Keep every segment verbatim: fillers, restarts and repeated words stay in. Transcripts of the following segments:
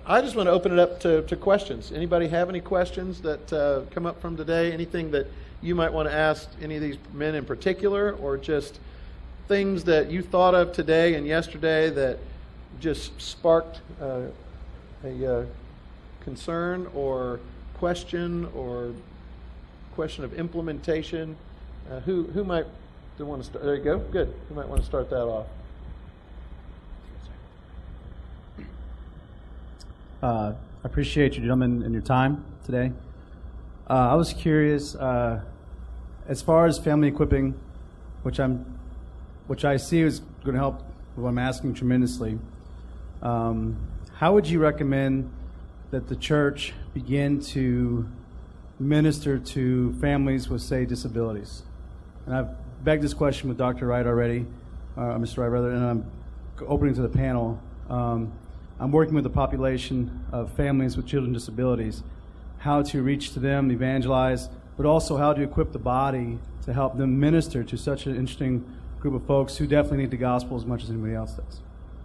I just want to open it up to, to questions. Anybody have any questions that uh, come up from today? Anything that you might want to ask any of these men in particular, or just things that you thought of today and yesterday that just sparked uh, a uh, concern or question or question of implementation? Uh, who who might want to start? There you go. Good. Who might want to start that off? Uh, I appreciate you gentlemen and your time today. Uh, I was curious, uh, as far as family equipping, which I'm, which I see is going to help with what I'm asking tremendously. Um, how would you recommend that the church begin to minister to families with, say, disabilities? And I've begged this question with Doctor Wright already, uh, Mister Wright rather, and I'm opening to the panel. Um, I'm working with a population of families with children with disabilities, how to reach to them, evangelize, but also how to equip the body to help them minister to such an interesting group of folks who definitely need the gospel as much as anybody else does.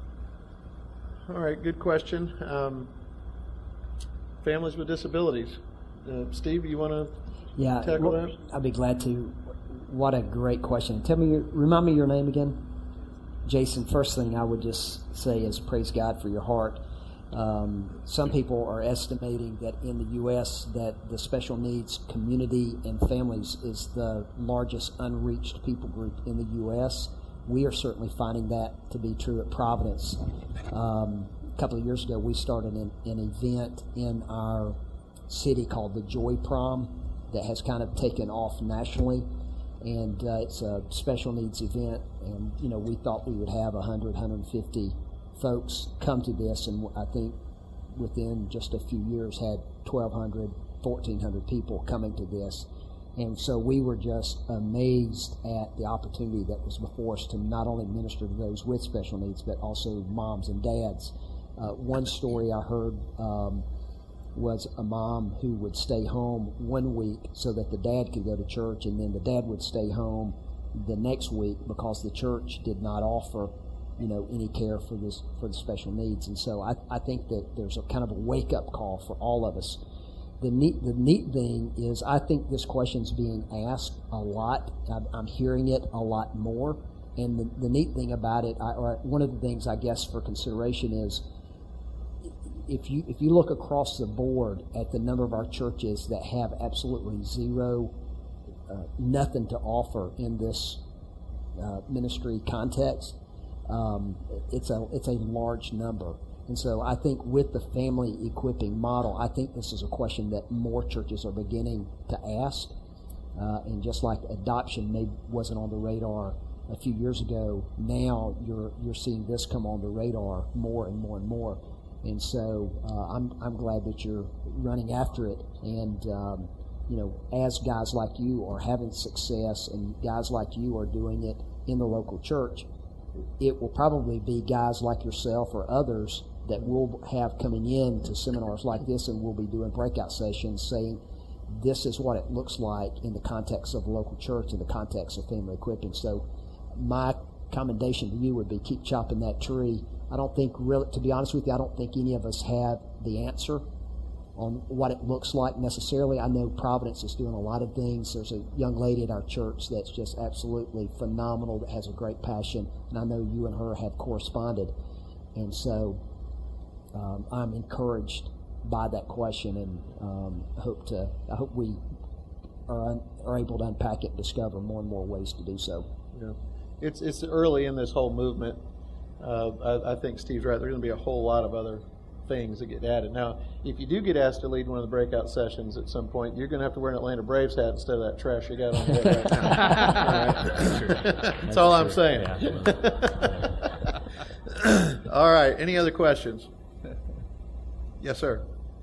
All right, good question. Um, families with disabilities. Uh, Steve, you want to yeah, tackle well, that? I'd be glad to. What a great question. Tell me, your, remind me your name again. Jason, first thing I would just say is praise God for your heart. Um, some people are estimating that in the U S that the special needs community and families is the largest unreached people group in the U S We are certainly finding that to be true at Providence. Um, a couple of years ago, we started an, an event in our city called the Joy Prom that has kind of taken off nationally. And uh, it's a special needs event, and you know we thought we would have one hundred, one hundred fifty folks come to this, and I think within just a few years had twelve hundred, fourteen hundred people coming to this. And so we were just amazed at the opportunity that was before us to not only minister to those with special needs, but also moms and dads. Uh, one story I heard um, was a mom who would stay home one week so that the dad could go to church, and then the dad would stay home the next week because the church did not offer, you know, any care for this for the special needs. And so I, I think that there's a kind of a wake-up call for all of us. The neat the neat thing is I think this question's being asked a lot. I'm, I'm hearing it a lot more. And the, the neat thing about it, I, or one of the things I guess for consideration is, If you if you look across the board at the number of our churches that have absolutely zero, uh, nothing to offer in this uh, ministry context, um, it's a it's a large number. And so I think with the family equipping model, I think this is a question that more churches are beginning to ask. Uh, and just like adoption maybe wasn't on the radar a few years ago, now you're you're seeing this come on the radar more and more and more. And so uh, I'm I'm glad that you're running after it. And, um, you know, as guys like you are having success and guys like you are doing it in the local church, it will probably be guys like yourself or others that we'll have coming in to seminars like this, and we'll be doing breakout sessions saying this is what it looks like in the context of a local church, in the context of family equipping. So my commendation to you would be keep chopping that tree. I don't think, really, to be honest with you, I don't think any of us have the answer on what it looks like necessarily. I know Providence is doing a lot of things. There's a young lady at our church that's just absolutely phenomenal, that has a great passion, and I know you and her have corresponded. And so um, I'm encouraged by that question, and um, hope to I hope we are un, are able to unpack it and discover more and more ways to do so. Yeah, it's it's early in this whole movement. Uh, I, I think Steve's right. There's going to be a whole lot of other things that get added. Now, if you do get asked to lead one of the breakout sessions at some point, you're going to have to wear an Atlanta Braves hat instead of that trash you got on your head right now. All right. That's all I'm saying. All right. Any other questions? Yes, sir.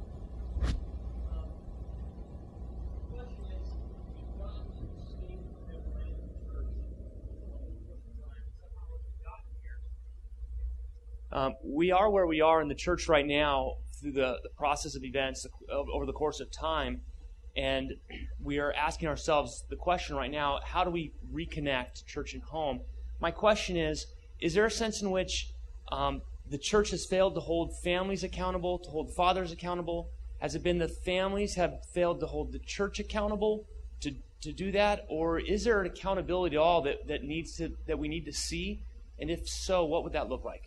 Um, we are where we are in the church right now through the, the process of events over the course of time, and we are asking ourselves the question right now, how do we reconnect church and home? My question is, is there a sense in which um, the church has failed to hold families accountable, to hold fathers accountable? Has it been the families have failed to hold the church accountable to, to do that? Or is there an accountability at all that, that needs to that we need to see? And if so, what would that look like?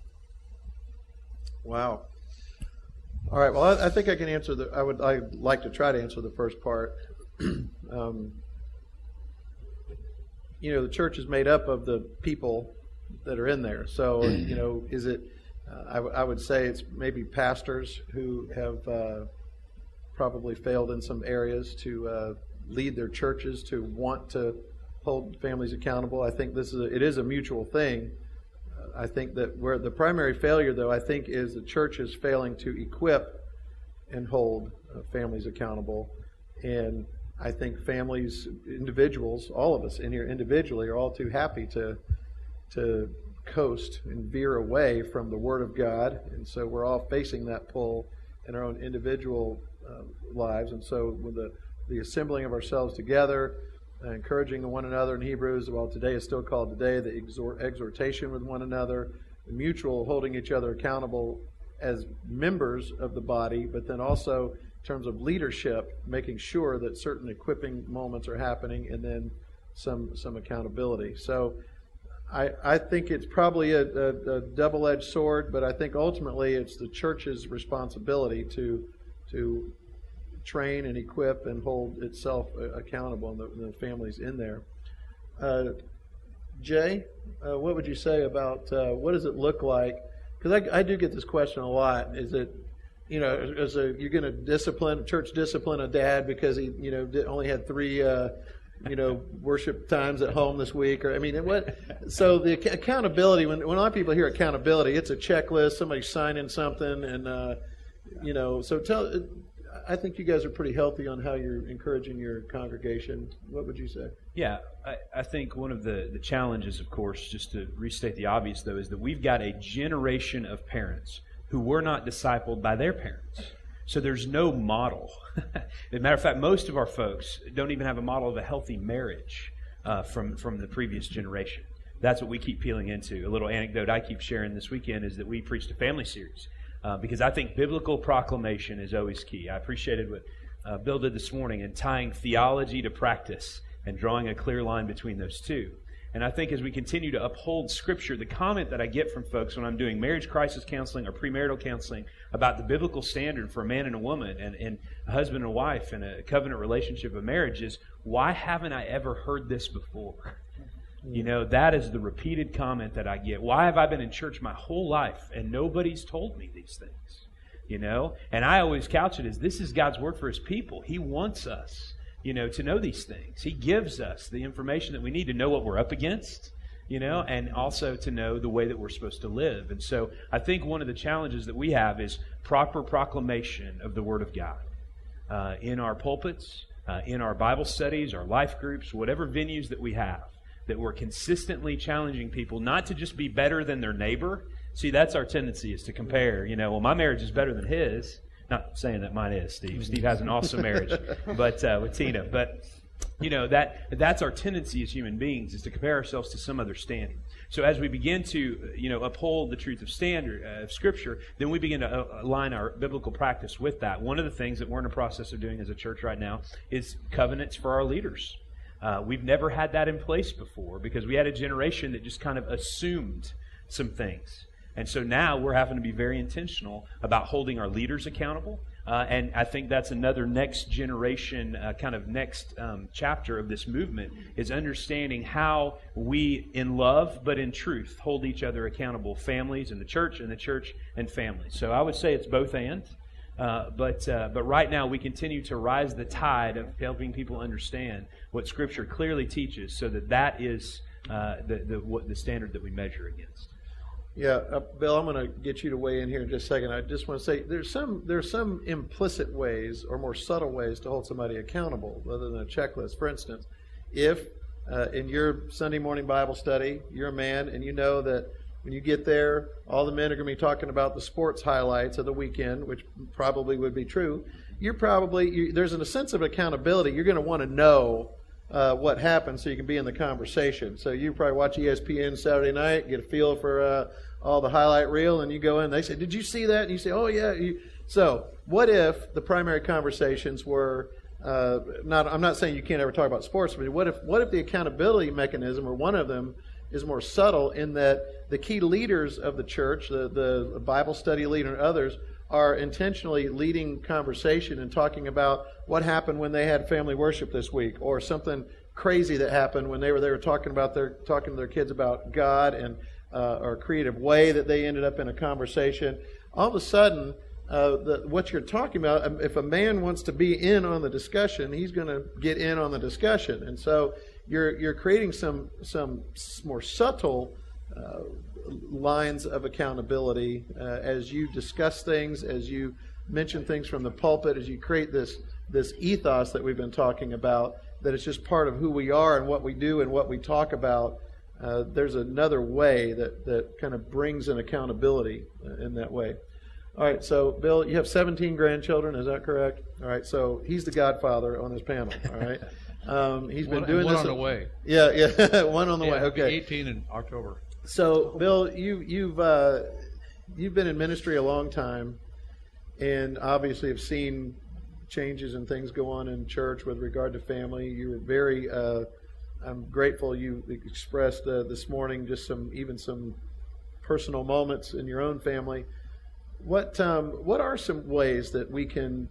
Wow. All right. Well, I, I think I can answer the. I would. I'd like to try to answer the first part. um, you know, the church is made up of the people that are in there. So, you know, is it? Uh, I, w- I would say it's maybe pastors who have uh, probably failed in some areas to uh, lead their churches to want to hold families accountable. I think this is a, it is a mutual thing. Uh, I think that where the primary failure, though, I think is the church is failing to equip and hold uh, families accountable. And I think families, individuals, all of us in here individually are all too happy to to coast and veer away from the Word of God, and so we're all facing that pull in our own individual uh, lives. And so with the, the assembling of ourselves together, uh, encouraging one another in Hebrews, well, today is still called today, the exhort, exhortation with one another, the mutual holding each other accountable as members of the body, but then also in terms of leadership, making sure that certain equipping moments are happening, and then some some accountability. So I, I think it's probably a, a, a double-edged sword, but I think ultimately it's the church's responsibility to to train and equip and hold itself accountable, and the, the families in there. Uh, Jay, uh, what would you say about uh, what does it look like? Because I, I do get this question a lot. Is it, you know, is a, you're going to discipline, church discipline a dad because he, you know, did, only had three uh, you know, worship times at home this week, or I mean, what? So the accountability. When when a lot of people hear accountability, it's a checklist. Somebody signing something, and uh, you know. So tell. I think you guys are pretty healthy on how you're encouraging your congregation. What would you say? Yeah, I, I think one of the, the challenges, of course, just to restate the obvious, though, is that we've got a generation of parents who were not discipled by their parents. So there's no model. As a matter of fact, most of our folks don't even have a model of a healthy marriage uh, from, from the previous generation. That's what we keep peeling into. A little anecdote I keep sharing this weekend is that we preached a family series uh, because I think biblical proclamation is always key. I appreciated what uh, Bill did this morning in tying theology to practice and drawing a clear line between those two. And I think as we continue to uphold Scripture, the comment that I get from folks when I'm doing marriage crisis counseling or premarital counseling about the biblical standard for a man and a woman and, and a husband and a wife and a covenant relationship of marriage is, why haven't I ever heard this before? You know, that is the repeated comment that I get. Why have I been in church my whole life and nobody's told me these things? You know, and I always couch it as, this is God's word for His people. He wants us, you know, to know these things. He gives us the information that we need to know what we're up against, you know, and also to know the way that we're supposed to live. And so I think one of the challenges that we have is proper proclamation of the Word of God uh, in our pulpits, uh, in our Bible studies, our life groups, whatever venues that we have, that we're consistently challenging people not to just be better than their neighbor. See, that's our tendency, is to compare. You know, well, my marriage is better than his. Not saying that mine is, Steve. Steve has an awesome marriage, but uh, with Tina. But you know that that's our tendency as human beings, is to compare ourselves to some other standard. So as we begin to you know uphold the truth of standard uh, of Scripture, then we begin to uh, align our biblical practice with that. One of the things that we're in the process of doing as a church right now is covenants for our leaders. Uh, we've never had that in place before because we had a generation that just kind of assumed some things. And so now we're having to be very intentional about holding our leaders accountable. Uh, and I think that's another next generation, uh, kind of next um, chapter of this movement, is understanding how we, in love but in truth, hold each other accountable, families and the church and the church and families. So I would say it's both and. Uh, but uh, but right now we continue to rise the tide of helping people understand what Scripture clearly teaches, so that that is uh, the the, what, the standard that we measure against. Yeah, uh, Bill, I'm going to get you to weigh in here in just a second. I just want to say there's some there's some implicit ways or more subtle ways to hold somebody accountable rather than a checklist. For instance, if uh, in your Sunday morning Bible study you're a man and you know that when you get there, all the men are going to be talking about the sports highlights of the weekend, which probably would be true. You're probably you, there's a sense of accountability. You're going to want to know uh, what happened so you can be in the conversation. So you probably watch E S P N Saturday night, get a feel for uh, all the highlight reel, and you go in, they say, did you see that? And you say, oh, yeah. You, so what if the primary conversations were, uh, not, I'm not saying you can't ever talk about sports, but what if, what if the accountability mechanism, or one of them, is more subtle in that the key leaders of the church, the, the Bible study leader and others, are intentionally leading conversation and talking about what happened when they had family worship this week, or something crazy that happened when they were they were talking about their talking to their kids about God, and uh, or a creative way that they ended up in a conversation. All of a sudden, uh, the, what you're talking about, if a man wants to be in on the discussion, he's going to get in on the discussion, and so you're you're creating some some more subtle uh, lines of accountability uh, as you discuss things, as you mention things from the pulpit, as you create this this ethos that we've been talking about, that it's just part of who we are and what we do and what we talk about. Uh, there's another way that, that kind of brings an accountability in that way. All right, so Bill, you have seventeen grandchildren, is that correct? All right, so he's the godfather on this panel, all right? Um, he's been one, doing one this. on the way. Yeah, yeah, one on the yeah, way, okay. eighteen in October. So, Bill, you, you've uh, you've been in ministry a long time, and obviously have seen changes and things go on in church with regard to family. You were very, uh, I'm grateful you expressed uh, this morning just some, even some personal moments in your own family. What um, what are some ways that we can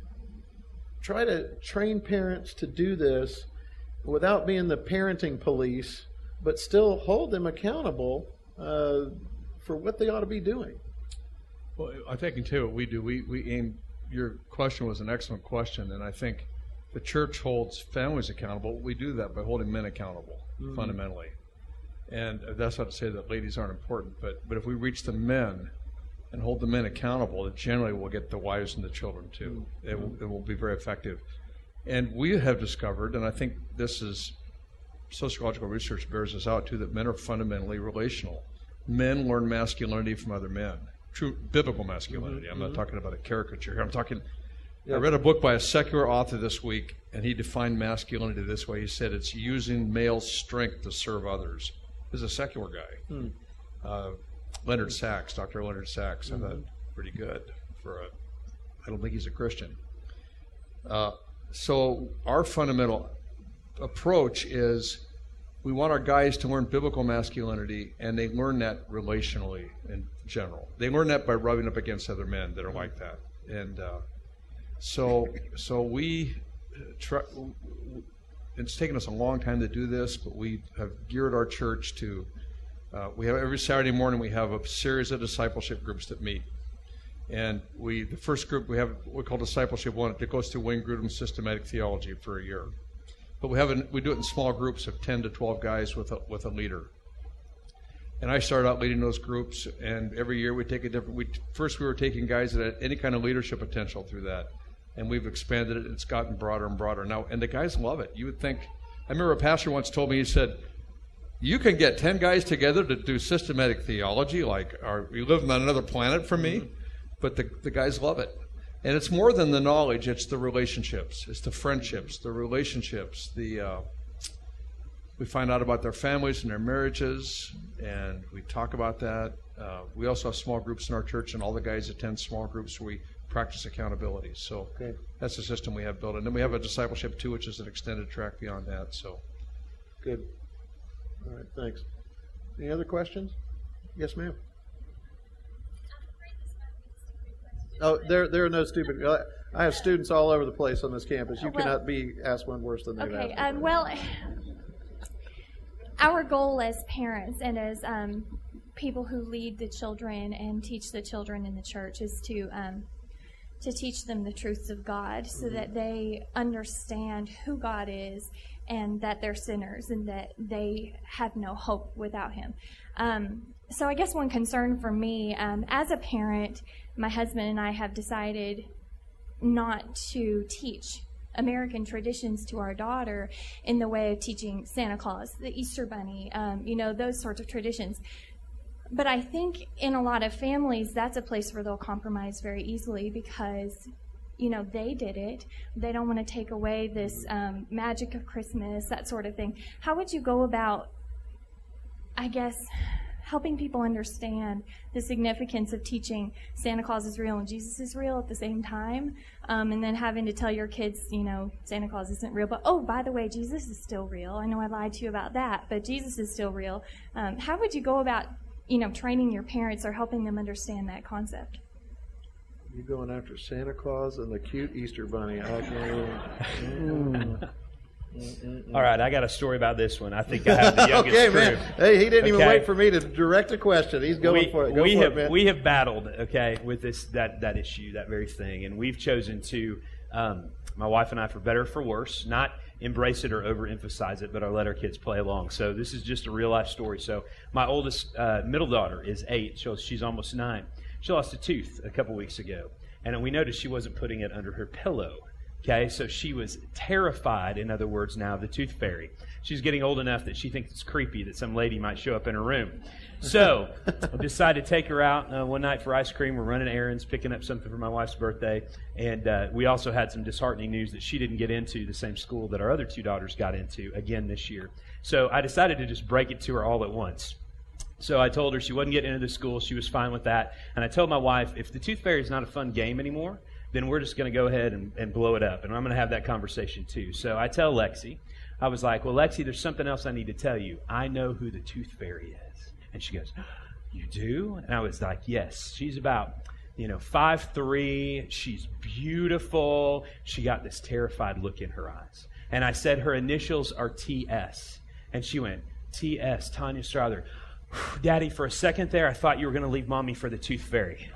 try to train parents to do this without being the parenting police, but still hold them accountable uh, for what they ought to be doing? Well, I think I can tell you what we do. We we aim. Your question was an excellent question, and I think the church holds families accountable. We do that by holding men accountable, mm-hmm. fundamentally. And that's not to say that ladies aren't important, but but if we reach the men and hold the men accountable, it generally will get the wives and the children too. Mm-hmm. It will, it will be very effective. And we have discovered, and I think this is sociological research bears this out too, that men are fundamentally relational. Men learn masculinity from other men. True biblical masculinity. Mm-hmm. I'm not talking about a caricature here. I'm talking. Yeah. I read a book by a secular author this week, and he defined masculinity this way. He said it's using male strength to serve others. This is a secular guy. Mm. Uh, Leonard Sachs, Doctor Leonard Sachs. Mm-hmm. I thought pretty good for a. I don't think he's a Christian. Uh, so our fundamental approach is we want our guys to learn biblical masculinity, and they learn that relationally in general. They learn that by rubbing up against other men that are like that. And uh, so so we try, it's taken us a long time to do this, but we have geared our church to, uh, we have every Saturday morning we have a series of discipleship groups that meet. And we, the first group we have, we call Discipleship One. It goes through Wayne Grudem's systematic theology for a year. But we have an, we do it in small groups of ten to twelve guys with a, with a leader. And I started out leading those groups, and every year we take a different. We, first, we were taking guys that had any kind of leadership potential through that, and we've expanded it. It's gotten broader and broader now, and the guys love it. You would think. I remember a pastor once told me, he said, "You can get ten guys together to do systematic theology, like are you living on another planet for me?" Mm-hmm. But the the guys love it. And it's more than the knowledge, it's the relationships, it's the friendships, the relationships, the uh, we find out about their families and their marriages, and we talk about that. Uh, we also have small groups in our church, and all the guys attend small groups where we practice accountability. So okay. That's the system we have built. And then we have a discipleship too, which is an extended track beyond that. So good. All right, thanks. Any other questions? Yes, ma'am. Oh, there there are no stupid. I have students all over the place on this campus. You well, cannot be asked one worse than they've okay, asked. Um, well, our goal as parents and as um, people who lead the children and teach the children in the church is to um, to teach them the truths of God, so mm-hmm. that they understand who God is and that they're sinners and that they have no hope without Him. Um, so I guess one concern for me, um, as a parent, my husband and I have decided not to teach American traditions to our daughter in the way of teaching Santa Claus, the Easter Bunny, um, you know, those sorts of traditions. But I think in a lot of families, that's a place where they'll compromise very easily because, you know, they did it. They don't want to take away this um, magic of Christmas, that sort of thing. How would you go about, I guess, helping people understand the significance of teaching Santa Claus is real and Jesus is real at the same time, um, and then having to tell your kids, you know, Santa Claus isn't real, but oh, by the way, Jesus is still real. I know I lied to you about that, but Jesus is still real. Um, how would you go about, you know, training your parents or helping them understand that concept? You're going after Santa Claus and the cute Easter Bunny. I can... All right, I got a story about this one. I think I have the youngest okay, crew. man. Hey, he didn't okay. even wait for me to direct a question. He's going we, for it. Go we for have it, man. we have battled, okay, with this that that issue, that very thing, and we've chosen to, um, my wife and I, for better or for worse, not embrace it or overemphasize it, but I let our kids play along. So this is just a real life story. So my oldest uh, middle daughter is eight. So she's almost nine. She lost a tooth a couple weeks ago, and we noticed she wasn't putting it under her pillow. Okay, so she was terrified, in other words, now of the tooth fairy. She's getting old enough that she thinks it's creepy that some lady might show up in her room. So I decided to take her out uh, one night for ice cream. We're running errands, picking up something for my wife's birthday. And uh, we also had some disheartening news that she didn't get into the same school that our other two daughters got into again this year. So I decided to just break it to her all at once. So I told her she wasn't getting into the school. She was fine with that. And I told my wife, if the tooth fairy is not a fun game anymore, then we're just going to go ahead and, and blow it up. And I'm going to have that conversation too. So I tell Lexi, I was like, well, Lexi, there's something else I need to tell you. I know who the tooth fairy is. And she goes, you do? And I was like, yes. She's about, you know, five three. She's beautiful. She got this terrified look in her eyes. And I said her initials are T S. And she went, T S, Tanya Strother. Daddy, for a second there, I thought you were going to leave Mommy for the tooth fairy.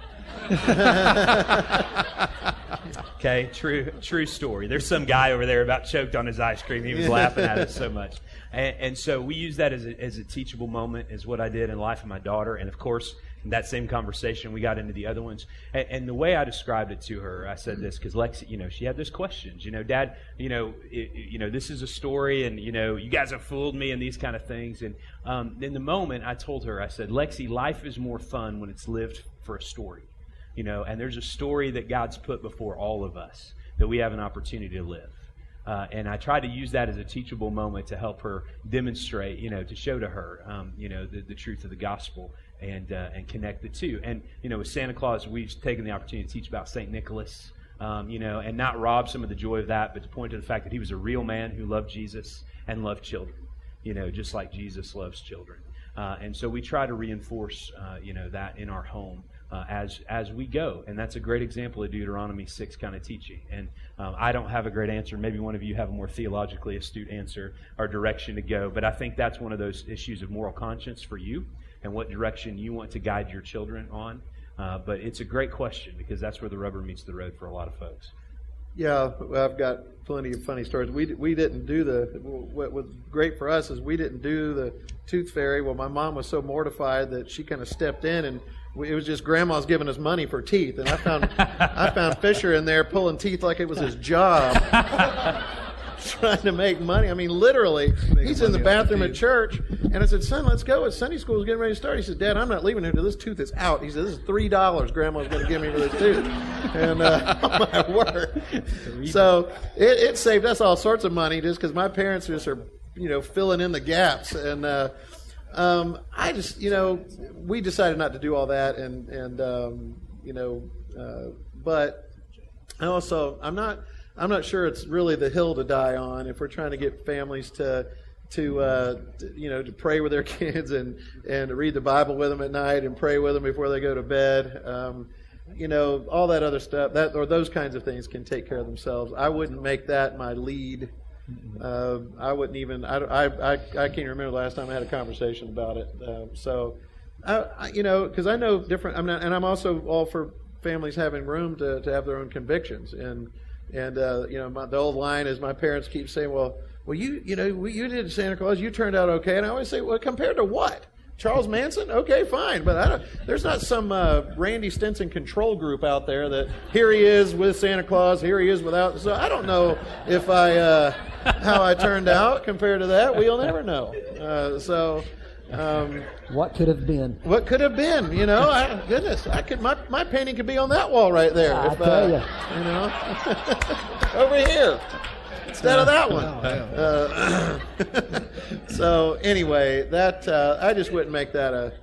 Okay, true true story. There's some guy over there about choked on his ice cream. He was laughing at us so much. And, and so we use that as a, as a teachable moment, is what I did in the life of my daughter. And of course, in that same conversation, we got into the other ones. And, and the way I described it to her, I said this, because Lexi, you know, she had those questions. You know, Dad, you know, it, you know, this is a story, and, you know, you guys have fooled me and these kind of things. And um, in the moment, I told her, I said, Lexi, life is more fun when it's lived for a story. You know, and there's a story that God's put before all of us that we have an opportunity to live. Uh, and I tried to use that as a teachable moment to help her demonstrate, you know, to show to her, um, you know, the, the truth of the gospel and uh, and connect the two. And, you know, with Santa Claus, we've taken the opportunity to teach about Saint Nicholas, um, you know, and not rob some of the joy of that, but to point to the fact that he was a real man who loved Jesus and loved children, you know, just like Jesus loves children. Uh, and so we try to reinforce, uh, you know, that in our home. Uh, as as we go. And that's a great example of Deuteronomy six kind of teaching. And um, I don't have a great answer. Maybe one of you have a more theologically astute answer or direction to go. But I think that's one of those issues of moral conscience for you and what direction you want to guide your children on. Uh, but it's a great question, because that's where the rubber meets the road for a lot of folks. Yeah, I've got plenty of funny stories. We we didn't do the, what was great for us is we didn't do the tooth fairy. Well, my mom was so mortified that she kind of stepped in, and we, it was just Grandma's giving us money for teeth. And I found I found Fisher in there pulling teeth like it was his job, trying to make money. I mean, literally, he's in the bathroom at church, and I said, son, let's go. It's Sunday school is getting ready to start. He said, Dad, I'm not leaving here until this tooth is out. He said, this is three dollars Grandma's going to give me for this tooth. And, uh, oh my word. So it, it saved us all sorts of money just because my parents just are, you know, filling in the gaps. And uh, um, I just, you know, we decided not to do all that. And, and um, you know, uh, but I also, I'm not... I'm not sure it's really the hill to die on if we're trying to get families to, to, uh, to you know, to pray with their kids and, and to read the Bible with them at night and pray with them before they go to bed. Um, you know, all that other stuff, that or those kinds of things can take care of themselves. I wouldn't make that my lead. Uh, I wouldn't even. I, I, I, I can't remember the last time I had a conversation about it. Uh, so, I, I, you know, because I know different. I'm not, and I'm also all for families having room to, to have their own convictions. And And, uh, you know, my, the old line is my parents keep saying, well, well, you, you know, we, you did Santa Claus, you turned out okay. And I always say, well, compared to what? Charles Manson? Okay, fine. But I don't, there's not some uh, Randy Stinson control group out there that here he is with Santa Claus, here he is without. So I don't know if I, uh, how I turned out compared to that. We'll never know. Uh, so... Um, what could have been? What could have been? You know, I, goodness, I could. My, my painting could be on that wall right there. I if, tell uh, you, you know, over here instead of that one. Uh, so anyway, that uh, I just wouldn't make that a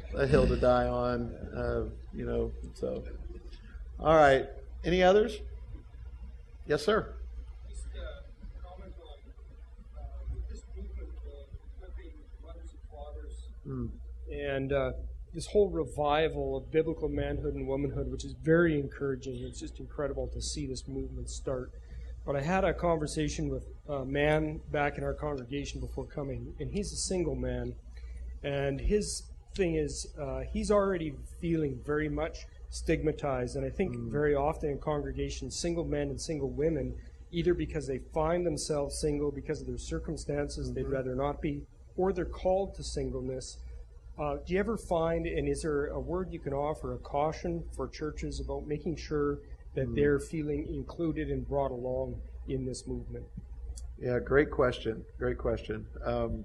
a hill to die on, uh, you know. So, all right. Any others? Yes, sir. Just uh, comment on uh, this movement of equipping mothers and fathers, Mm. and uh, this whole revival of biblical manhood and womanhood, which is very encouraging. It's just incredible to see this movement start. But I had a conversation with a man back in our congregation before coming, and he's a single man. And his thing is, uh, he's already feeling very much stigmatized. And I think mm. very often in congregations, single men and single women, either because they find themselves single because of their circumstances, mm-hmm. they'd rather not be, or they're called to singleness. Uh, do you ever find, and is there a word you can offer, a caution for churches about making sure that mm. they're feeling included and brought along in this movement? Yeah, great question. Great question. Um,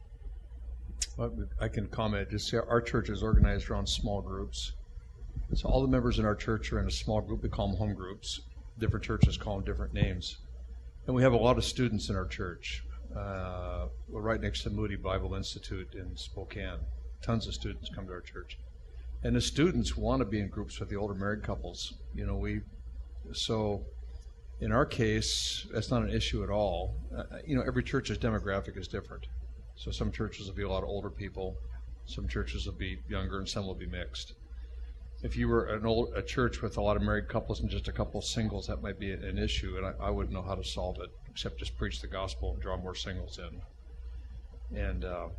I can comment. Just say our church is organized around small groups. So all the members in our church are in a small group. We call them home groups. Different churches call them different names. And we have a lot of students in our church. Uh, we're right next to Moody Bible Institute in Spokane. Tons of students come to our church. And the students want to be in groups with the older married couples. You know, we, so in our case, that's not an issue at all. Uh, you know, every church's demographic is different. So some churches will be a lot of older people, some churches will be younger, and some will be mixed. If you were an old, a church with a lot of married couples and just a couple of singles, that might be an issue, and I, I wouldn't know how to solve it, except just preach the gospel and draw more singles in. And, uh,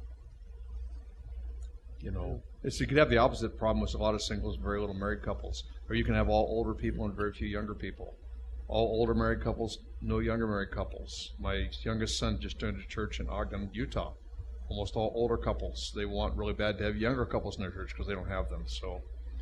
you know, it's, you could have the opposite problem with a lot of singles and very little married couples, or you can have all older people and very few younger people. All older married couples, no younger married couples. My youngest son just joined a church in Ogden, Utah. Almost all older couples. They want really bad to have younger couples in their church because they don't have them. So,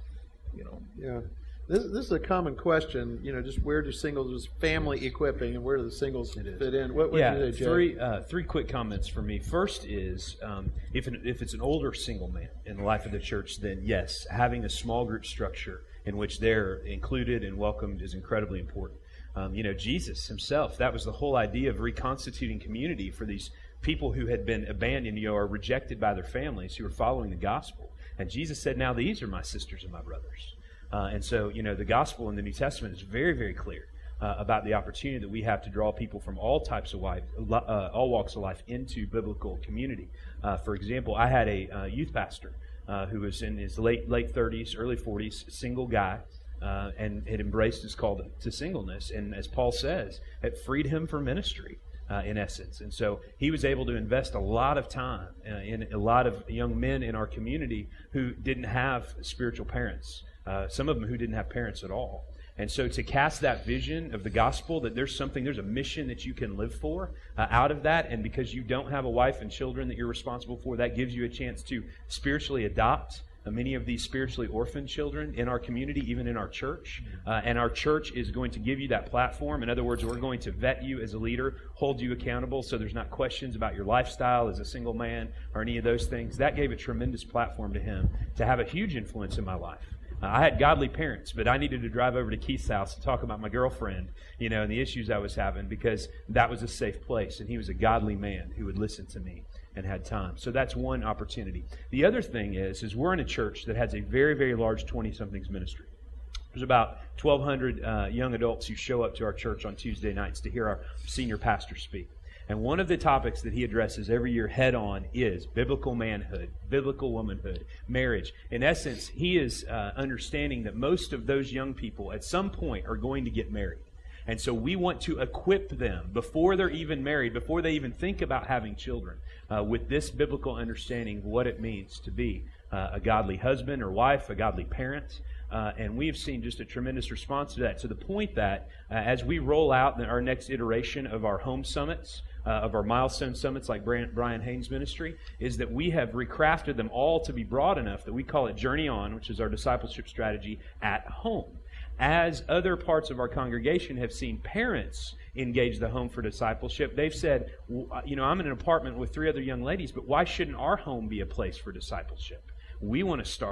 you know. Yeah. This, this is a common question, you know, just where do singles, just family equipping, and where do the singles fit in? What would yeah, you say, Jay? three, uh, three quick comments for me. First is, um, if, an, if it's an older single man in the life of the church, then yes, having a small group structure in which they're included and welcomed is incredibly important. Um, you know, Jesus himself, that was the whole idea of reconstituting community for these people who had been abandoned, you know, or rejected by their families who were following the gospel. And Jesus said, now these are my sisters and my brothers. Uh, and so, you know, the gospel in the New Testament is very, very clear uh, about the opportunity that we have to draw people from all types of life, uh, all walks of life into biblical community. Uh, for example, I had a uh, youth pastor uh, who was in his late late thirties, early forties, single guy. Uh, and had embraced his call to, to singleness, and as Paul says, it freed him for ministry, uh, in essence. And so he was able to invest a lot of time uh, in a lot of young men in our community who didn't have spiritual parents, uh, some of them who didn't have parents at all. And so to cast that vision of the gospel, that there's something, there's a mission that you can live for uh, out of that, and because you don't have a wife and children that you're responsible for, that gives you a chance to spiritually adopt many of these spiritually orphaned children in our community, even in our church. Uh, and our church is going to give you that platform. In other words, we're going to vet you as a leader, hold you accountable, so there's not questions about your lifestyle as a single man or any of those things. That gave a tremendous platform to him to have a huge influence in my life. Uh, I had godly parents, but I needed to drive over to Keith's house to talk about my girlfriend, you know, and the issues I was having, because that was a safe place. And he was a godly man who would listen to me and had time. So that's one opportunity. The other thing is, is we're in a church that has a very, very large twenty-somethings ministry. There's about twelve hundred uh, young adults who show up to our church on Tuesday nights to hear our senior pastor speak. And one of the topics that he addresses every year head on is biblical manhood, biblical womanhood, marriage. In essence, he is uh, understanding that most of those young people at some point are going to get married. And so we want to equip them before they're even married, before they even think about having children, uh, with this biblical understanding of what it means to be uh, a godly husband or wife, a godly parent. Uh, and we have seen just a tremendous response to that, to the point that uh, as we roll out our next iteration of our home summits, uh, of our milestone summits like Brian, Brian Haynes' ministry, is that we have recrafted them all to be broad enough that we call it Journey On, which is our discipleship strategy at home. As other parts of our congregation have seen parents engage the home for discipleship, they've said, you know, I'm in an apartment with three other young ladies, but why shouldn't our home be a place for discipleship? We want to start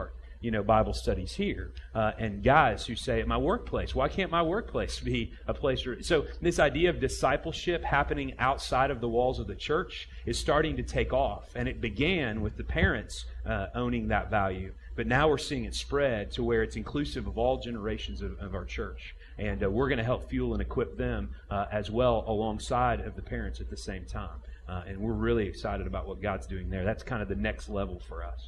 you know, Bible studies here. Uh, and guys who say, at my workplace, why can't my workplace be a place where... So this idea of discipleship happening outside of the walls of the church is starting to take off. And it began with the parents uh, owning that value. But now we're seeing it spread to where it's inclusive of all generations of, of our church. And uh, we're going to help fuel and equip them uh, as well alongside of the parents at the same time. Uh, and we're really excited about what God's doing there. That's kind of the next level for us.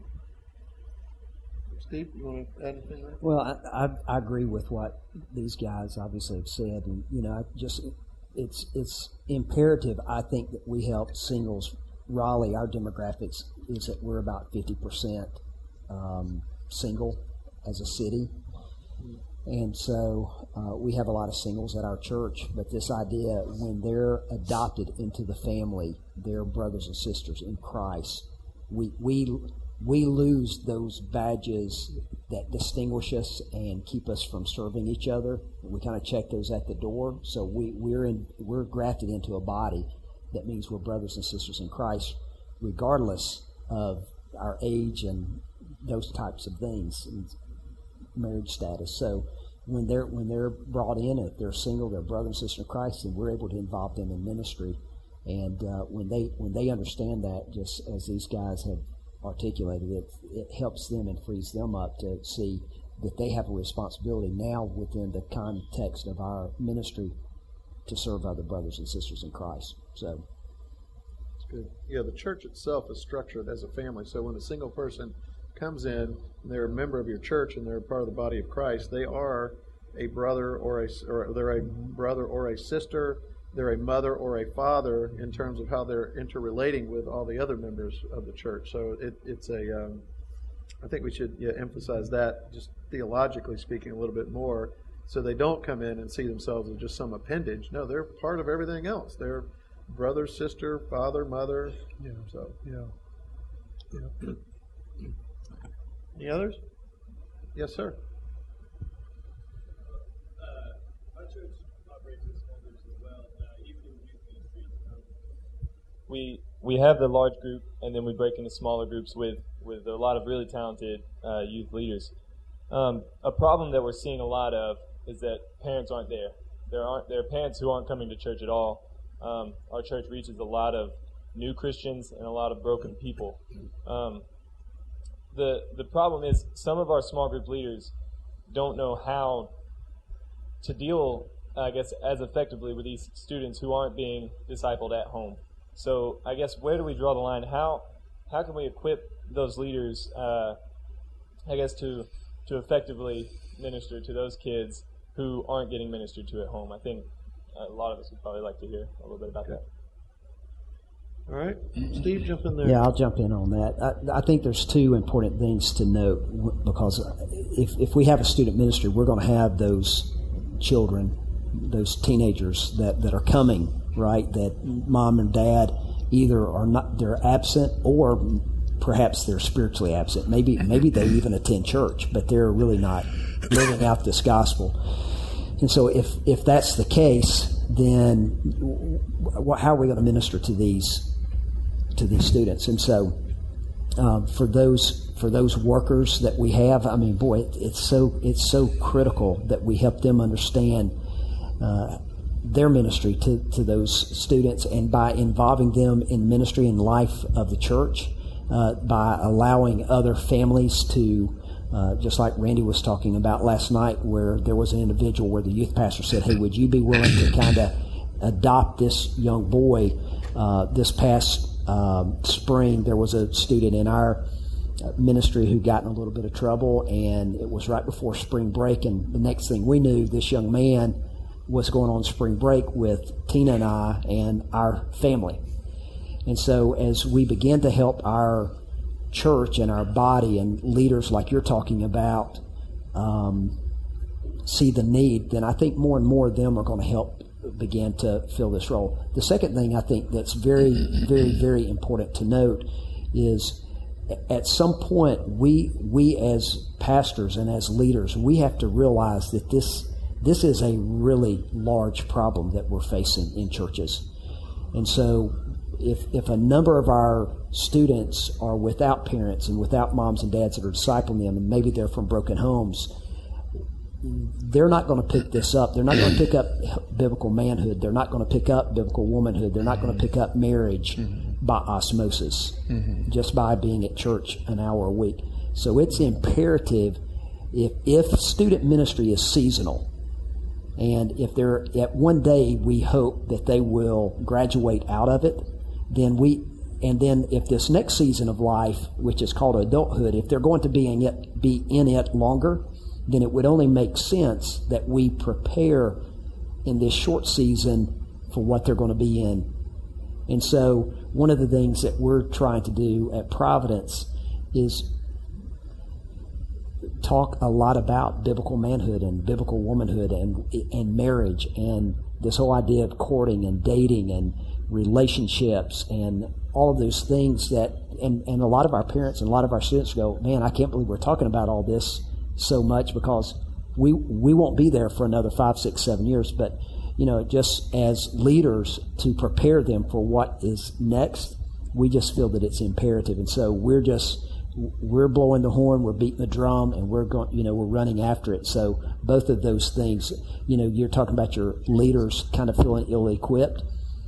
Steve, you want to add anything there? Well, I, I, I agree with what these guys obviously have said. And, you know, I just it's it's imperative, I think, that we help singles. Raleigh, our demographics is that we're about fifty percent um, single as a city. And so uh, we have a lot of singles at our church, but this idea, when they're adopted into the family, they're brothers and sisters in Christ. We we we lose those badges that distinguish us and keep us from serving each other. We kind of check those at the door. So we we're in we're grafted into a body that means we're brothers and sisters in Christ, regardless of our age and those types of things. And marriage status. So when they're when they're brought in, if they're single, they're brother and sister in Christ, and we're able to involve them in ministry. And uh, when they when they understand that, just as these guys have articulated, it it helps them and frees them up to see that they have a responsibility now within the context of our ministry to serve other brothers and sisters in Christ. So that's good. Yeah, the church itself is structured as a family. So when a single person comes in, and they're a member of your church and they're part of the body of Christ, they are a brother or a or they're a brother or a sister, they're a mother or a father in terms of how they're interrelating with all the other members of the church. So it, it's a um, I think we should yeah, emphasize that, just theologically speaking, a little bit more, so they don't come in and see themselves as just some appendage. No, they're part of everything else. They're brother, sister, father, mother. Yeah. So yeah. Yeah. Any others? Yes, sir. We we have the large group, and then we break into smaller groups with, with a lot of really talented uh, youth leaders. Um, a problem that we're seeing a lot of is that parents aren't there. There aren't there are parents who aren't coming to church at all. Um, our church reaches a lot of new Christians and a lot of broken people. Um, the the problem is some of our small group leaders don't know how to deal, I guess, as effectively with these students who aren't being discipled at home. So I guess where do we draw the line? How how can we equip those leaders, uh, I guess, to to effectively minister to those kids who aren't getting ministered to at home? I think a lot of us would probably like to hear a little bit about that. All right. Steve, jump in there. Yeah, I'll jump in on that. I, I think there's two important things to note, because if, if we have a student ministry, we're going to have those children, those teenagers that, that are coming, right, that mom and dad either are not, they're absent, or perhaps they're spiritually absent. Maybe maybe they even attend church, but they're really not living out this gospel. And so if, if that's the case, then how are we going to minister to these to these students? And so um, for those for those workers that we have, I mean, boy, it, it's so it's so critical that we help them understand uh, their ministry to, to those students, and by involving them in ministry and life of the church, uh, by allowing other families to. Uh, just like Randy was talking about last night, where there was an individual where the youth pastor said, hey, would you be willing to kind of adopt this young boy? Uh, this past um, spring, there was a student in our ministry who got in a little bit of trouble, and it was right before spring break, and the next thing we knew, this young man was going on spring break with Tina and I and our family. And so as we began to help our church and our body and leaders like you're talking about um, see the need, then I think more and more of them are going to help begin to fill this role. The second thing I think that's very, very, very important to note is at some point we we as pastors and as leaders, we have to realize that this this is a really large problem that we're facing in churches. And so if, if a number of our students are without parents and without moms and dads that are discipling them, and maybe they're from broken homes, they're not going to pick this up. They're not going to pick up biblical manhood. They're not going to pick up biblical womanhood. They're not going to pick up marriage mm-hmm. by osmosis, mm-hmm. just by being at church an hour a week. So it's imperative, if if student ministry is seasonal, and if they're at one day we hope that they will graduate out of it, then we and then if this next season of life, which is called adulthood, if they're going to be in it be in it longer, then it would only make sense that we prepare in this short season for what they're going to be in. And so one of the things that we're trying to do at Providence is talk a lot about biblical manhood and biblical womanhood and and marriage and this whole idea of courting and dating and relationships and all of those things that, and, and a lot of our parents and a lot of our students go, man, I can't believe we're talking about all this so much, because we we won't be there for another five, six, seven years. But, you know, just as leaders to prepare them for what is next, we just feel that it's imperative. And so we're just, we're blowing the horn, we're beating the drum, and we're going, you know, we're running after it. So both of those things, you know, you're talking about your leaders kind of feeling ill-equipped.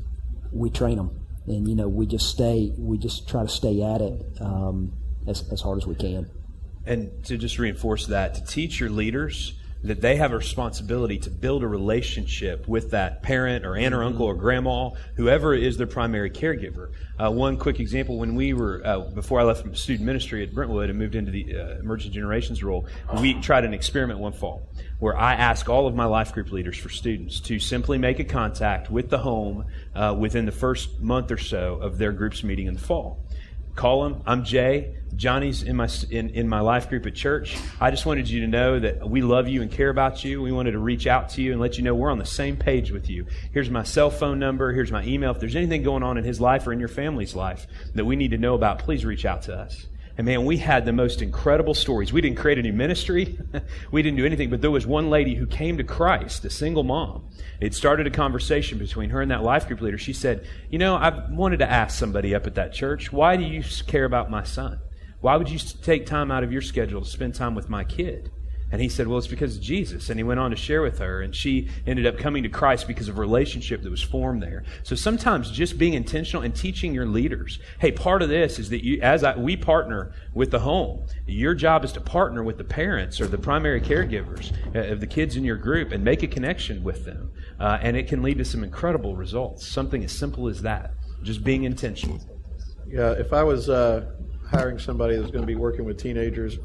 We train them, and, you know, we just stay, we just try to stay at it um, as, as hard as we can. And to just reinforce that, to teach your leaders that they have a responsibility to build a relationship with that parent or aunt or uncle or grandma, whoever is their primary caregiver. Uh, one quick example, when we were, uh, before I left from student ministry at Brentwood and moved into the uh, Emerging Generations role, we tried an experiment one fall where I asked all of my life group leaders for students to simply make a contact with the home uh, within the first month or so of their group's meeting in the fall. Call them. I'm Jay. Johnny's in my in, in my life group at church. I just wanted you to know that we love you and care about you. We wanted to reach out to you and let you know we're on the same page with you. Here's my cell phone number. Here's my email. If there's anything going on in his life or in your family's life that we need to know about, please reach out to us. And man, we had the most incredible stories. We didn't create a new ministry. We didn't do anything, but there was one lady who came to Christ, a single mom. It started a conversation between her and that life group leader. She said, you know, I wanted to ask somebody up at that church, why do you care about my son? Why would you take time out of your schedule to spend time with my kid? And he said, well, it's because of Jesus. And he went on to share with her, and she ended up coming to Christ because of a relationship that was formed there. So sometimes just being intentional and teaching your leaders, hey, part of this is that you, as I, we partner with the home, your job is to partner with the parents or the primary caregivers of the kids in your group and make a connection with them. Uh, and it can lead to some incredible results. Something as simple as that, just being intentional. Yeah, if I was uh, hiring somebody that's going to be working with teenagers,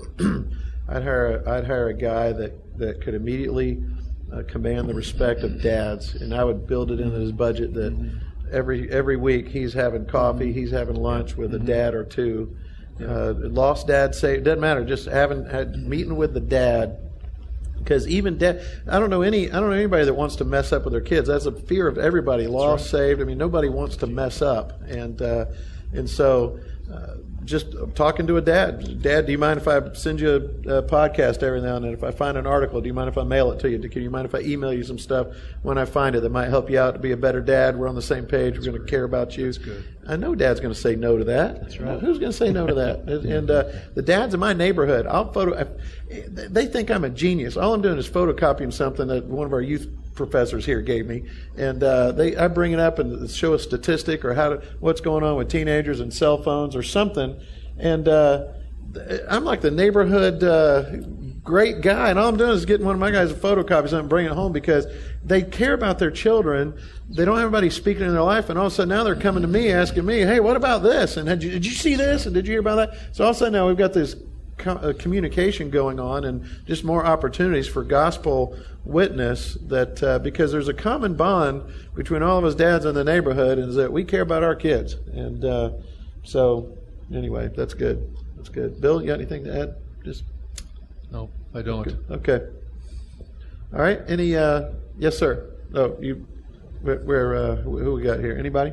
I'd hire I'd hire a guy that, that could immediately uh, command the respect of dads, and I would build it into his budget that every every week he's having coffee, he's having lunch with a dad or two. Uh, lost dad, say it doesn't matter, just having had, meeting with the dad, because even dad, I don't know any I don't know anybody that wants to mess up with their kids. That's a fear of everybody. Lost, right. Saved. I mean, nobody wants to mess up, and uh, and so. Uh, Just talking to a dad. Dad, do you mind if I send you a, a podcast every now and then? If I find an article, do you mind if I mail it to you? Do you mind if I email you some stuff when I find it that might help you out to be a better dad? We're on the same page. We're going to care about you. That's good. I know Dad's going to say no to that. That's right. Who's going to say no to that? And uh, the dads in my neighborhood, I'll photo. They think I'm a genius. All I'm doing is photocopying something that one of our youth professors here gave me, and uh, they I bring it up and show a statistic or how to, what's going on with teenagers and cell phones or something, and uh, I'm like the neighborhood uh, great guy, and all I'm doing is getting one of my guys to photocopy something and bring it home because they care about their children. They don't have anybody speaking in their life, and all of a sudden now they're coming to me asking me, hey, what about this? And did you, did you see this? And did you hear about that? So all of a sudden now we've got this co- communication going on and just more opportunities for gospel witness, that uh, because there's a common bond between all of us dads in the neighborhood, is that we care about our kids. And uh, so anyway, that's good. That's good. Bill, you got anything to add? Just No, I don't. Okay. okay. All right. Any? Uh, yes, sir. Oh, you. Where? where uh, who we got here? Anybody?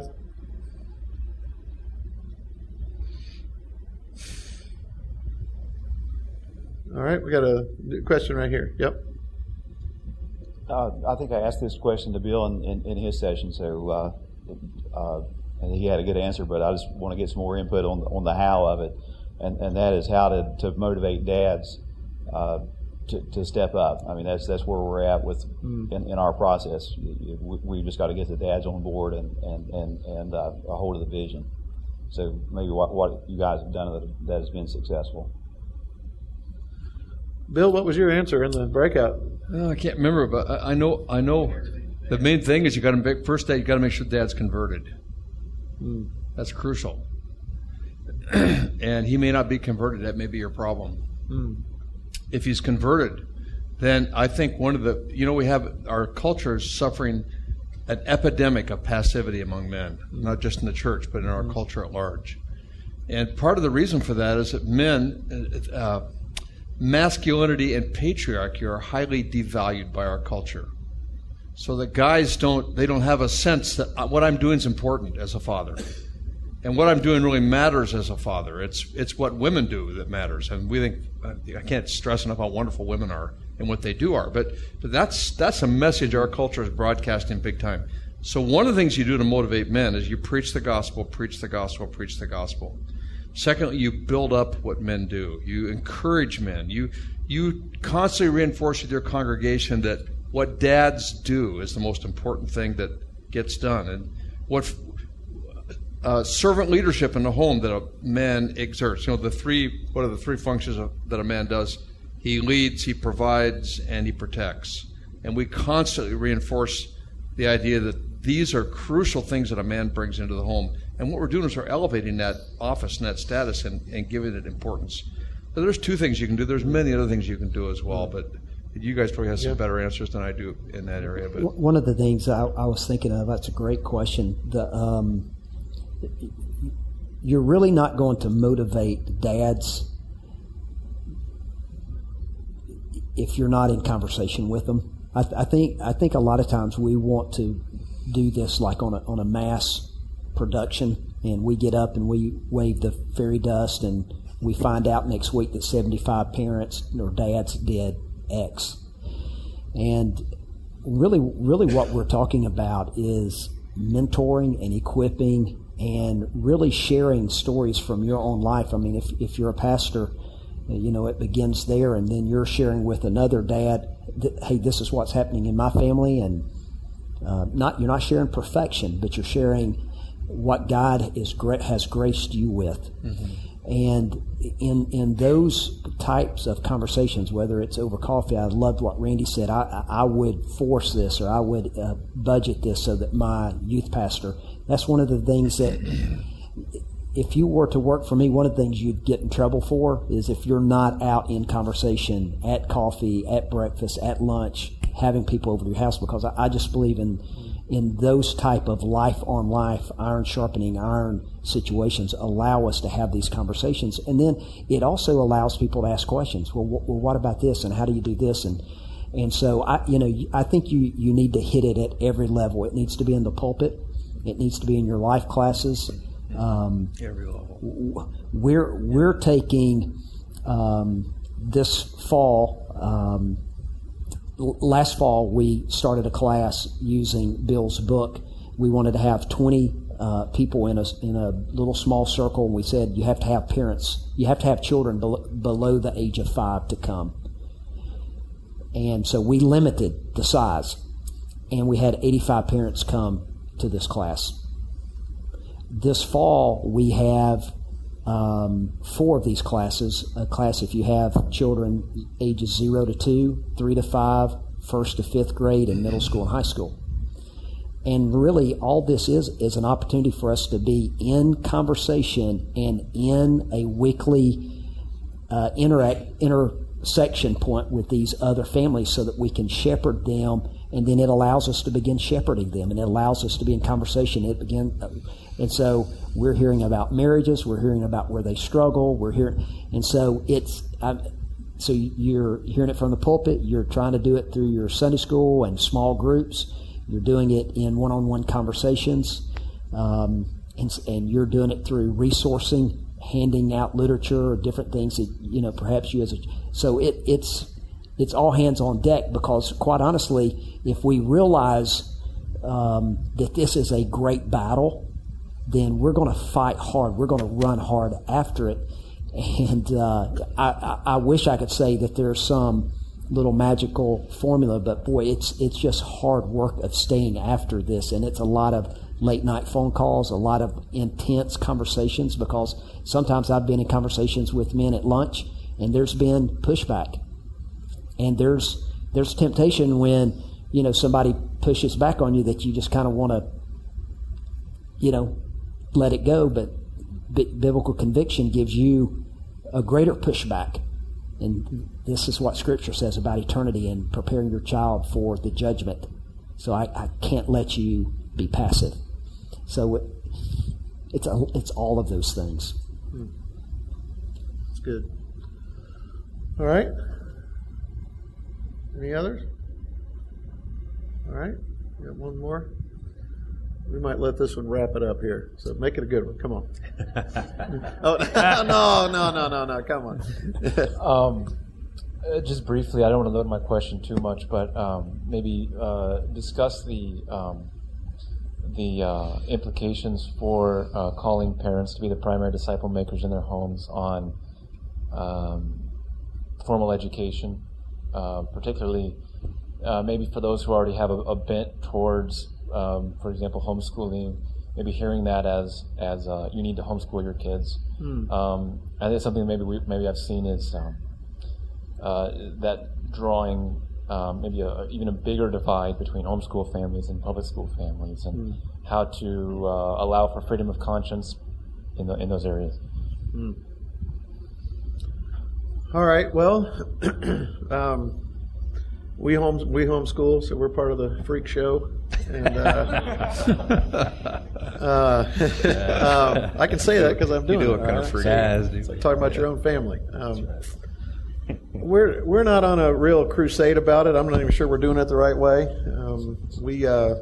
All right. We got a question right here. Yep. Uh, I think I asked this question to Bill in, in, in his session. So, uh, uh, and he had a good answer, but I just want to get some more input on on the how of it, and and that is how to, to motivate dads uh, to to step up. I mean, that's that's where we're at with mm. in, in our process. We, we just got to get the dads on board and and and and uh, a hold of the vision. So maybe what what you guys have done that, that has been successful. Bill, what was your answer in the breakout? Oh, I can't remember, but I, I know I know the main thing is you got to make first day you got to make sure dad's converted. Mm. That's crucial. And he may not be converted. That may be your problem. Mm. If he's converted, then I think one of the you know we have our culture is suffering an epidemic of passivity among men, mm. not just in the church but in our mm. culture at large. And part of the reason for that is that men. Uh, Masculinity and patriarchy are highly devalued by our culture. So that guys don't, they don't have a sense that what I'm doing is important as a father. And what I'm doing really matters as a father. It's it's what women do that matters. And we think, I can't stress enough how wonderful women are and what they do are. But, but that's, that's a message our culture is broadcasting big time. So one of the things you do to motivate men is you preach the gospel, preach the gospel, preach the gospel. Secondly, you build up what men do. You encourage men. You you constantly reinforce with your congregation that what dads do is the most important thing that gets done. And what uh, servant leadership in the home that a man exerts. You know, the three, what are the three functions of, that a man does? He leads, he provides, and he protects. And we constantly reinforce the idea that these are crucial things that a man brings into the home. And what we're doing is we're elevating that office and that status and, and giving it importance. So there's two things you can do. There's many other things you can do as well, but you guys probably have some yeah. better answers than I do in that area. But one of the things I, I was thinking of, that's a great question. The um, you're really not going to motivate dads if you're not in conversation with them. I, th- I think I think a lot of times we want to do this like on a on a mass production, and we get up and we wave the fairy dust and we find out next week that seventy-five parents or dads did X. And really, really what we're talking about is mentoring and equipping and really sharing stories from your own life. I mean, if, if you're a pastor, you know, it begins there, and then you're sharing with another dad that, hey, this is what's happening in my family, and uh, not you're not sharing perfection, but you're sharing what God is has graced you with. Mm-hmm. And in in those types of conversations, whether it's over coffee, I loved what Randy said. I, I would force this, or I would uh, budget this so that my youth pastor, that's one of the things that if you were to work for me, one of the things you'd get in trouble for is if you're not out in conversation at coffee, at breakfast, at lunch, having people over to your house, because I, I just believe in in those type of life on life, iron sharpening iron situations allow us to have these conversations. And then it also allows people to ask questions. Well, wh- well what about this? And how do you do this? And and so I, you know, I think you, you need to hit it at every level. It needs to be in the pulpit. It needs to be in your life classes. Um, every level. We're we're taking um, this fall. Um, Last fall, we started a class using Bill's book. We wanted to have twenty uh, people in a, in a little small circle, and we said you have to have parents, you have to have children be- below the age of five to come. And so we limited the size, and we had eighty-five parents come to this class. This fall, we have um, four of these classes. A class if you have children ages zero to two, three to five, first to fifth grade, and middle school and high school. And really, all this is is an opportunity for us to be in conversation and in a weekly uh, interact intersection point with these other families, so that we can shepherd them, and then it allows us to begin shepherding them, and it allows us to be in conversation. It begin, uh, and so we're hearing about marriages, we're hearing about where they struggle, we're hearing, and so it's. Um, so you're hearing it from the pulpit. You're trying to do it through your Sunday school and small groups. You're doing it in one-on-one conversations, um, and, and you're doing it through resourcing, handing out literature or different things that, you know, perhaps you as a, so it, it's, it's all hands on deck, because quite honestly, if we realize, um, that this is a great battle, then we're going to fight hard. We're going to run hard after it. And uh, I, I, I wish I could say that there's some little magical formula, but boy, it's it's just hard work of staying after this, and it's a lot of late night phone calls, a lot of intense conversations, because sometimes I've been in conversations with men at lunch, and there's been pushback, and there's there's temptation when you know somebody pushes back on you that you just kind of want to you know let it go, but b- biblical conviction gives you a greater pushback. And this is what Scripture says about eternity and preparing your child for the judgment. So I, I can't let you be passive. So it, it's a, it's all of those things. That's good. All right. Any others? All right. We got one more. We might let this one wrap it up here. So make it a good one. Come on. oh no, no, no, no, no. Come on. um, just briefly, I don't want to load my question too much, but um, maybe uh, discuss the um, the uh, implications for uh, calling parents to be the primary disciple makers in their homes on um, formal education, uh, particularly uh, maybe for those who already have a, a bent towards. Um, for example, homeschooling, maybe hearing that as as uh, you need to homeschool your kids. Hmm. Um, I think something maybe we, maybe I've seen is um, uh, that drawing um, maybe a, even a bigger divide between homeschool families and public school families, and hmm. how to uh, allow for freedom of conscience in the, in those areas. Hmm. All right. Well. um, We home we homeschool, so we're part of the freak show, and uh, uh, um, I can say that because I'm doing you do it. What kind right? of freak? So it's like talking about yeah. your own family. Um, we're we're not on a real crusade about it. I'm not even sure we're doing it the right way. Um, we, uh,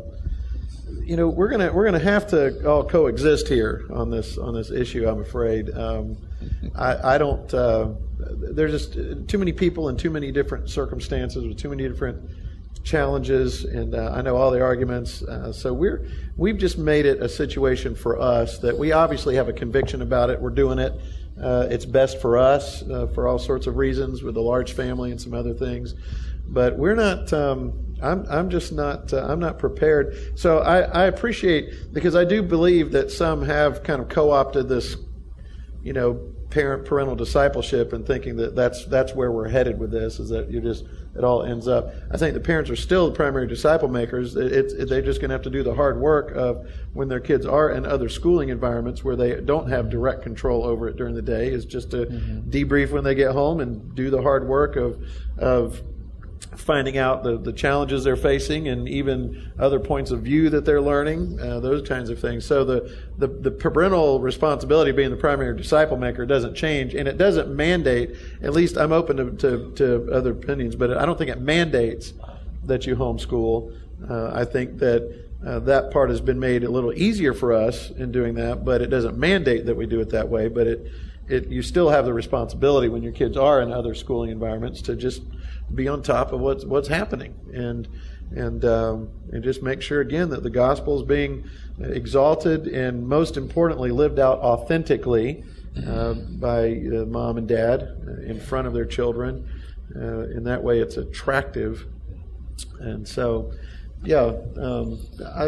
you know, we're gonna we're gonna have to all coexist here on this on this issue. I'm afraid. Um, I, I don't. Uh, there's just too many people in too many different circumstances with too many different challenges, and uh, I know all the arguments. Uh, so we're we've just made it a situation for us that we obviously have a conviction about it. We're doing it. Uh, it's best for us uh, for all sorts of reasons with a large family and some other things. But we're not. Um, I'm I'm just not. Uh, I'm not prepared. So I, I appreciate, because I do believe that some have kind of co-opted this, you know, parent parental discipleship, and thinking that that's that's where we're headed with this, is that you just it all ends up. I think the parents are still the primary disciple makers. It's it, they're just going to have to do the hard work of when their kids are in other schooling environments where they don't have direct control over it during the day, is just to mm-hmm. debrief when they get home and do the hard work of of finding out the, the challenges they're facing and even other points of view that they're learning, uh, those kinds of things. So the, the, the parental responsibility being the primary disciple maker doesn't change, and it doesn't mandate, at least I'm open to, to, to other opinions, but I don't think it mandates that you homeschool. Uh, I think that uh, that part has been made a little easier for us in doing that, but it doesn't mandate that we do it that way. But it, it you still have the responsibility when your kids are in other schooling environments to just be on top of what's what's happening, and and um, and just make sure again that the gospel is being exalted and most importantly lived out authentically uh, by uh, mom and dad in front of their children. Uh, in that way, it's attractive, and so yeah, um, I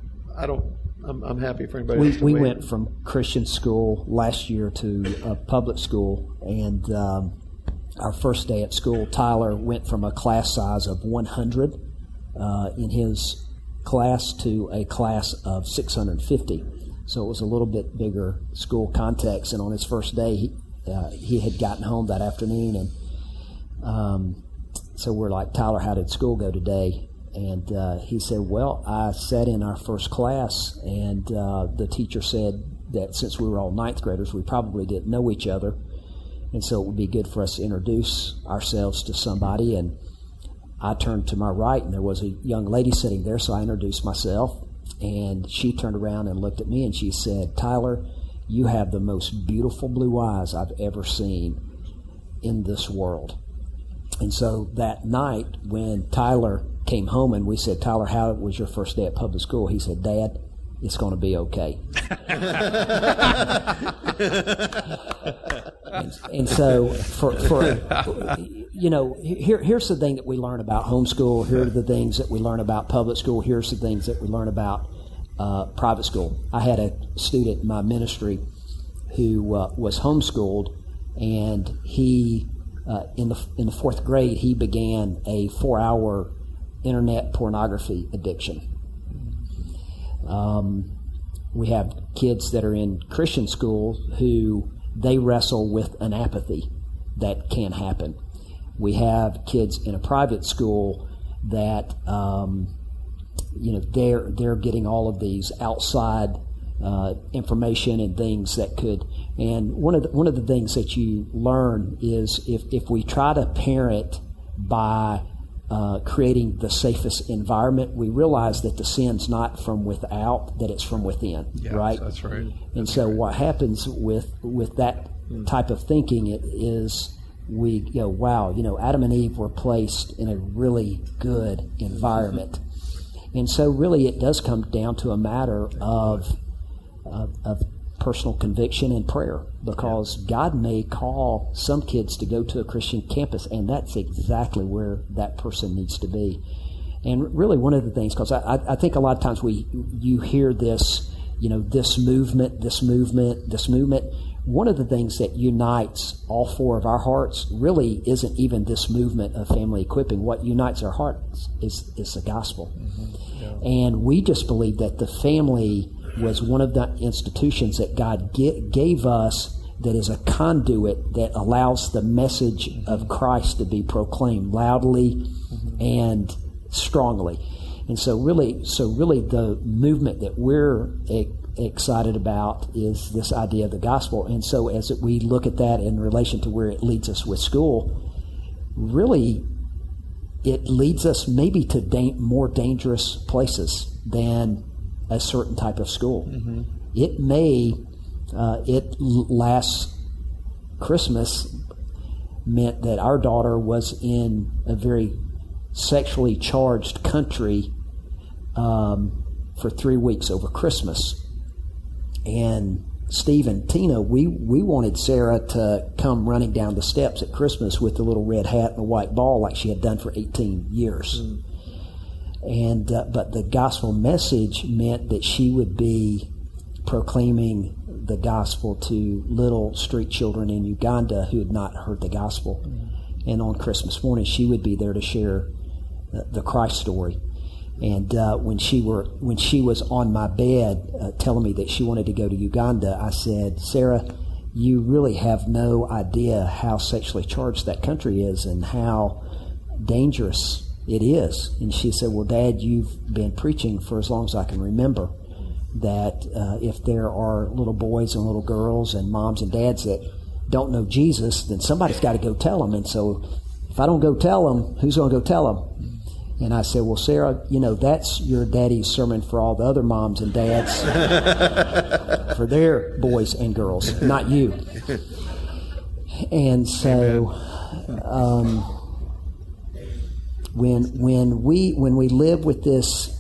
I don't. I'm, I'm happy for anybody. We, else to we wait. went from Christian school last year to a public school, and um, our first day at school, Tyler went from a class size of one hundred uh, in his class to a class of six hundred fifty. So it was a little bit bigger school context. And on his first day, he, uh, he had gotten home that afternoon, and um, so we're like, Tyler, how did school go today? And uh, he said, well, I sat in our first class, and uh, the teacher said that since we were all ninth graders, we probably didn't know each other, and so it would be good for us to introduce ourselves to somebody. And I turned to my right, and there was a young lady sitting there, so I introduced myself, and she turned around and looked at me, and she said, Tyler, you have the most beautiful blue eyes I've ever seen in this world. And so that night when Tyler came home and we said, Tyler, how was your first day at public school? He said, Dad, it's going to be okay. and, and so, for, for you know, here, here's the thing that we learn about homeschool. Here are the things that we learn about public school. Here's the things that we learn about uh, private school. I had a student in my ministry who uh, was homeschooled, and he, uh, in the in the fourth grade, he began a four-hour internet pornography addiction. Um, we have kids that are in Christian schools who they wrestle with an apathy that can happen. We have kids in a private school that um, you know they're they're getting all of these outside uh, information and things that could. And one of the, one of the things that you learn is if if we try to parent by Uh, creating the safest environment, we realize that the sin's not from without, that it's from within, yeah, right? That's right. And that's so right. what happens with with that type of thinking it is we, you know, wow, you know, Adam and Eve were placed in a really good environment. And so really it does come down to a matter of of, of personal conviction and prayer, because God may call some kids to go to a Christian campus, and that's exactly where that person needs to be. And really one of the things, because I, I think a lot of times we you hear this, you know, this movement, this movement, this movement. One of the things that unites all four of our hearts really isn't even this movement of family equipping. What unites our hearts is, is the gospel. Mm-hmm. Yeah. And we just believe that the family was one of the institutions that God get, gave us that is a conduit that allows the message of Christ to be proclaimed loudly mm-hmm. and strongly. And so really, so really the movement that we're e- excited about is this idea of the gospel. And so as we look at that in relation to where it leads us with school, really it leads us maybe to da- more dangerous places than a certain type of school. Mm-hmm. It may, uh, it last Christmas meant that our daughter was in a very sexually charged country um, for three weeks over Christmas. And Steve and Tina, we, we wanted Sarah to come running down the steps at Christmas with the little red hat and a white ball like she had done for eighteen years. Mm. And uh, but the gospel message meant that she would be proclaiming the gospel to little street children in Uganda who had not heard the gospel. Mm-hmm. And on Christmas morning, she would be there to share the, the Christ story. And uh, when she were when she was on my bed uh, telling me that she wanted to go to Uganda, I said, Sarah, you really have no idea how sexually charged that country is and how dangerous it is. And she said, well, Dad, you've been preaching for as long as I can remember that uh, if there are little boys and little girls and moms and dads that don't know Jesus, then somebody's got to go tell them. And so if I don't go tell them, who's going to go tell them? And I said, well, Sarah, you know, that's your daddy's sermon for all the other moms and dads, for their boys and girls, not you. And so um, when when we when we live with this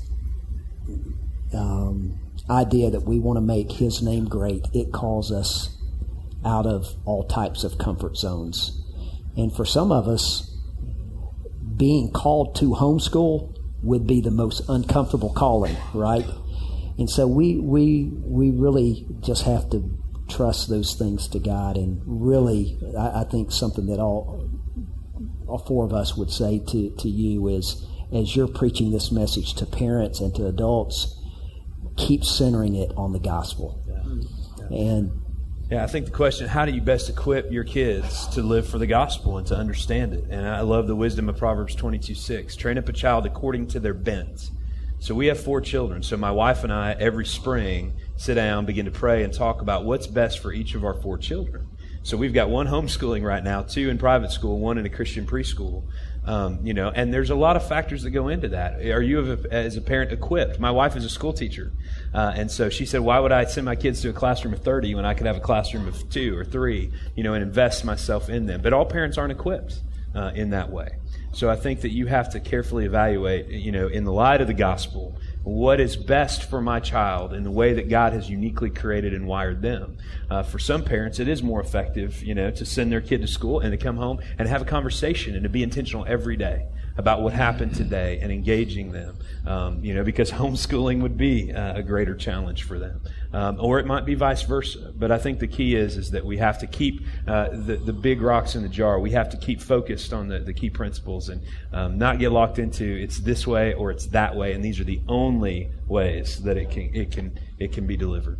um, idea that we want to make His name great, it calls us out of all types of comfort zones. And for some of us, being called to homeschool would be the most uncomfortable calling, right? And so we we we really just have to trust those things to God. And really, I, I think something that all all four of us would say to, to you is, as you're preaching this message to parents and to adults, keep centering it on the gospel. Yeah. Yeah. And Yeah, I think the question, how do you best equip your kids to live for the gospel and to understand it? And I love the wisdom of Proverbs twenty-two six. Train up a child according to their bent. So we have four children. So my wife and I, every spring, sit down, begin to pray, and talk about what's best for each of our four children. So we've got one homeschooling right now, two in private school, one in a Christian preschool. Um, you know, and there's a lot of factors that go into that. Are you, as a parent, equipped? My wife is a school teacher, uh, and so she said, why would I send my kids to a classroom of thirty when I could have a classroom of two or three, you know, and invest myself in them? But all parents aren't equipped uh, in that way. So I think that you have to carefully evaluate, you know, in the light of the gospel, what is best for my child in the way that God has uniquely created and wired them. Uh, for some parents, it is more effective, you know, to send their kid to school and to come home and have a conversation and to be intentional every day about what happened today and engaging them, um, you know, because homeschooling would be uh, a greater challenge for them. Um, or it might be vice versa. But I think the key is is that we have to keep uh, the, the big rocks in the jar. We have to keep focused on the, the key principles and um, not get locked into it's this way or it's that way, and these are the only ways that it can it can it can be delivered.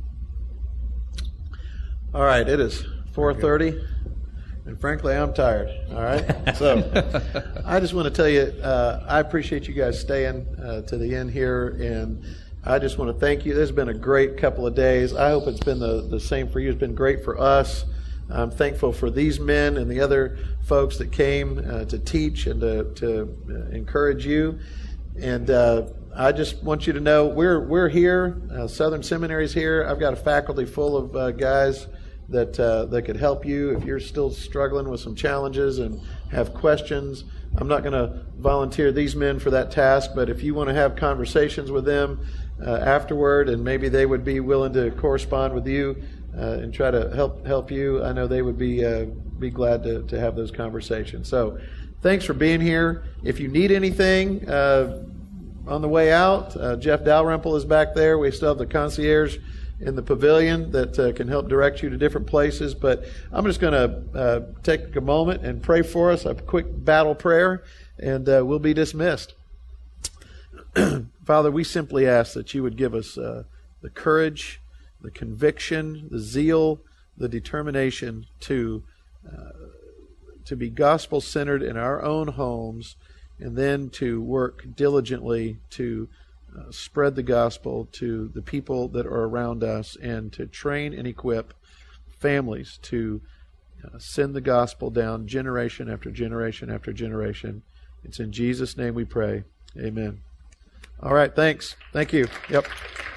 All right, it is four thirty. And frankly, I'm tired. All right, so I just want to tell you, uh, I appreciate you guys staying uh, to the end here, and I just want to thank you. This has been a great couple of days. I hope it's been the, the same for you. It's been great for us. I'm thankful for these men and the other folks that came uh, to teach and to, to encourage you. And uh, I just want you to know we're we're here. Uh, Southern Seminary's here. I've got a faculty full of uh, guys that uh, that could help you if you're still struggling with some challenges and have questions. I'm not going to volunteer these men for that task, but if you want to have conversations with them uh, afterward, and maybe they would be willing to correspond with you uh, and try to help help you, I know they would be uh, be glad to, to have those conversations. So thanks for being here. If you need anything uh, on the way out, uh, Jeff Dalrymple is back there. We still have the concierge in the pavilion that uh, can help direct you to different places. But I'm just going to uh, take a moment and pray for us, a quick battle prayer, and uh, we'll be dismissed. Father, we simply ask that you would give us uh, the courage, the conviction, the zeal, the determination to uh, to be gospel-centered in our own homes, and then to work diligently to Uh, spread the gospel to the people that are around us, and to train and equip families to uh, send the gospel down generation after generation after generation. It's in Jesus' name we pray. Amen. All right, thanks. Thank you. Yep.